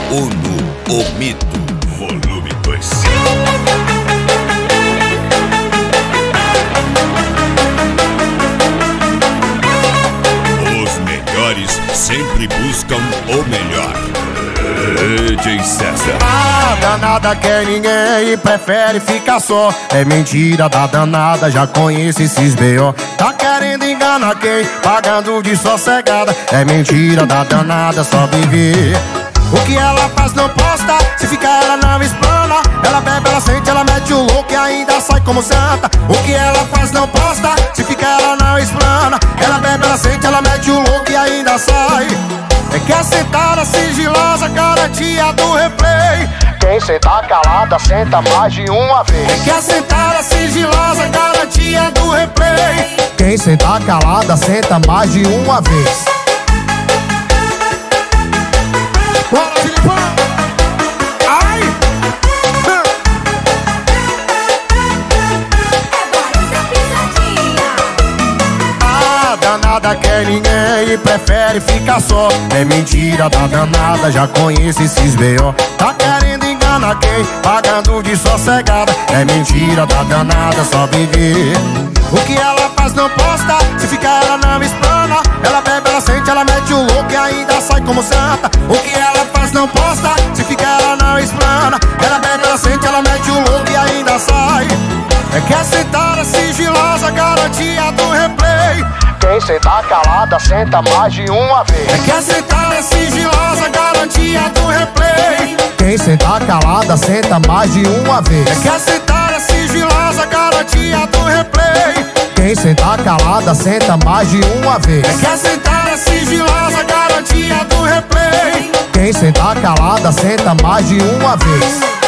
ONU, o mito, volume 2. Os melhores sempre buscam o melhor. DJ César. A danada quer ninguém e prefere ficar só. É mentira da danada, já conhece esses B.O. Tá querendo enganar quem? Pagando de sossegada. É mentira da danada, só viver. O que ela faz não posta, se ficar ela não explana. Ela bebe, ela sente, ela mete o louco e ainda sai como santa. O que ela faz não posta, se ficar ela não explana. Ela bebe, ela sente, ela mete o louco e ainda sai. É que a sentada sigilosa, garantia do replay. Quem sentar calada, senta mais de uma vez. É que a sentada sigilosa, garantia do replay. Quem sentar calada, senta mais de uma vez. Bora, Filipão! Ai! A danada quer ninguém e prefere ficar só. É mentira da danada, já conhece esses B.O. Tá querendo enganar quem? Pagando de sossegada. É mentira da danada, só viver. O que ela faz não posta, se ficar ela não explana. Ela bebe, ela sente, ela mete o louco e ainda sai como santa. O que ela faz não posta, se ficar ela não explana. Ela bebe, ela sente, ela mete o louco e ainda sai. É que a sentada sigilosa, garantia do replay. Quem sentar calada, senta mais de uma vez. É que a sentada sigilosa, garantia do replay. Quem sentar calada, senta mais de uma vez. É que a sentada sigilosa, garantia do replay. Quem sentar calada, senta mais de uma vez. É que a sentada sigilosa, garantia do replay. Quem sentar calada, senta mais de uma vez.